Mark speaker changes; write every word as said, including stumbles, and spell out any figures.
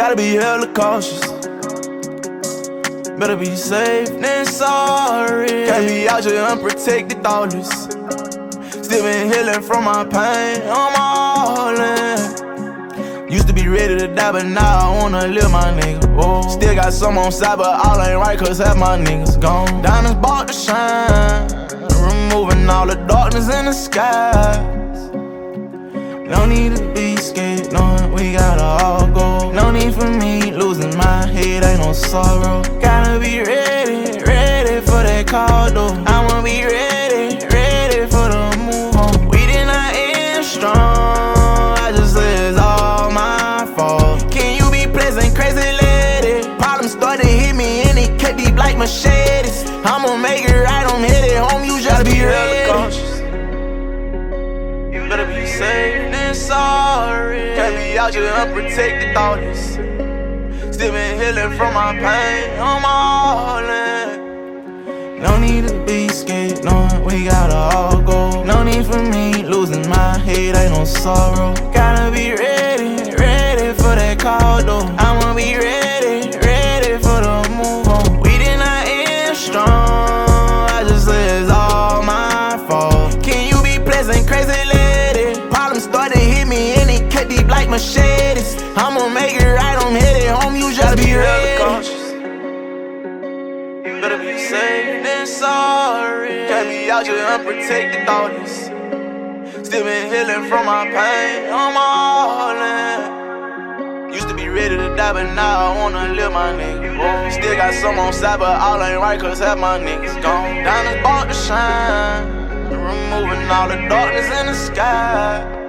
Speaker 1: Gotta be hella cautious. Better be safe than sorry. Can't be out here unprotected, thoughtless. Still been healing from my pain, I'm all in. Used to be ready to die, but now I wanna live, my nigga. Whoa. Still got some on side, but all ain't right, cause half my niggas gone. Diamonds bought to shine, removing all the darkness in the skies. No need to be scared, knowing we gotta all go. No need for me losing my head, ain't no sorrow. Gotta be ready, ready for that call, though. I wanna be ready, ready for the move on. We did not end strong, I just said it's all my fault. Can you be pleasant, crazy lady? Problems start to hit me and it cut deep like machetes. I'ma make it right, I'm headed home, you just be ready. Cautious. You better be safe than sorry. Can't be out here unprotected, thoughtless. Still been healing from my pain, I'm all in. No need to be scared, knowing we gotta all go. No need for me losing my head, ain't no sorrow. Gotta be ready, ready for that call, though. I'ma be ready, ready for the move on. We did not end strong, I just said it's all my fault. Can you be pleasant, crazy lady? Problems start to hit me and it cut deep like machetes. I'ma make it right, I'm headed home, you just be ready. Cautious. You better be safe than sorry. Can't be out here unprotected, thoughtless. Still been healing from my pain, I'm all in. Used to be ready to die, but now I wanna live, my nigga. Whoa. Still got some on side, but all ain't right, cause half my niggas gone. Diamonds bought to shine, removing all the darkness in the sky.